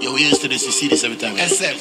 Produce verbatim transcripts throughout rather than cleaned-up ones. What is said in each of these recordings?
Yo, we used to this, you see this every time. S F.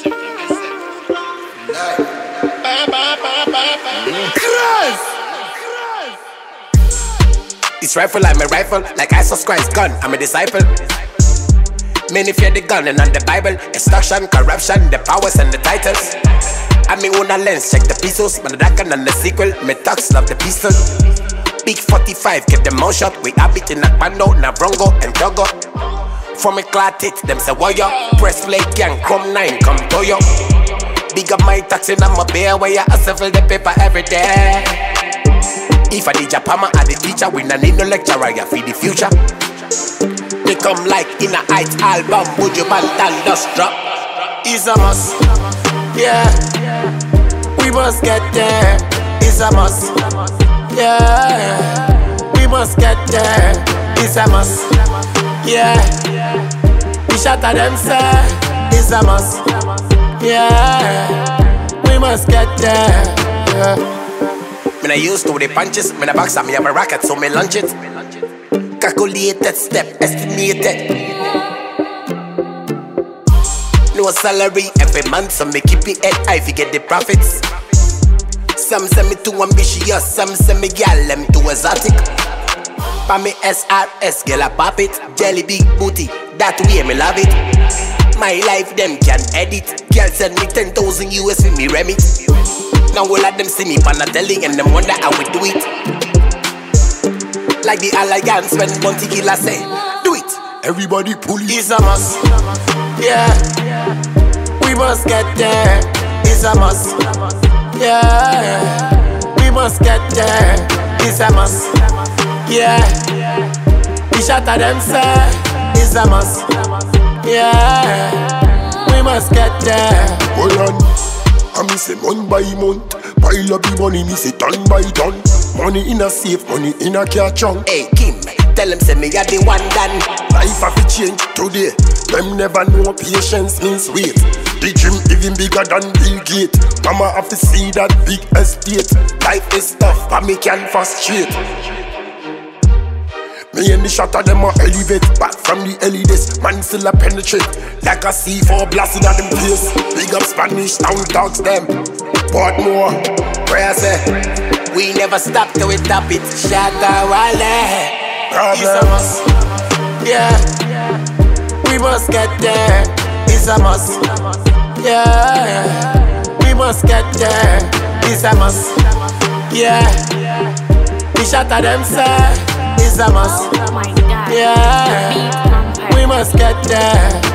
This rifle like my rifle, like Jesus Christ's gun, I'm a disciple. Many fear the gun and on the Bible. Extortion, corruption, the powers and the titles. I mean own a lens, check the pesos. Man the dragon and the sequel, me talks love the pistol. Big forty-five, keep them mouth shut. We habit in a bando, na brongo and doggo. From a clot it, them say warrior. Press play gang, come nine, come toyo. Big up my taxi, I'm a bear where you hustle for the paper every day. If I did Japama at the teacher, we not need no lecturer, you feed the future. They come like in a heights album, would you man and dust drop? It's a must, yeah. We must get there. It's a must, yeah. We must get there. It's a must, yeah. We shot at them, sir. It's a must, yeah. We must get there, yeah. Me not used to the punches, me not box up, me have a racket, so me lunch it. Calculated step, estimated. No salary every month, so me keep it head high fi get the profits. Some send me too ambitious, some send me gal them too exotic. Pa me S R S, girl I pop it. Jelly big booty, that way me love it. My life them can edit. Girl send me ten thousand U S for me remit. Now all of them see me pan a telly and them wonder how we do it. Like the alliance when Bounty Killer say, do it. Everybody pull it. It's a must, yeah. We must get there. It's a must, yeah. We must get there. It's a must, yeah. We shot at them, sir. It's a must, yeah. We must get there. Hold on. I me say month by month, pile up the money, me say ton by ton. Money in a safe, money in a car trunk. Hey Kim, tell them say me a the one done. Life have to change today. Them never know patience means wait. The dream even bigger than Bill Gates. Mama have to see that big estate. Life is tough, but me can frustrate. Me and the shot of them a elevate. Back from the elites, man still a penetrate. Like a C four blasting at them place. Big up Spanish town dogs them. Portmore, where I say we never stop till we top it. Shatta Wale. It's a must, yeah. We must get there. It's a must, yeah. We must get there. It's a must, yeah. We shot at them, sir. It's a must, yeah. We must get there.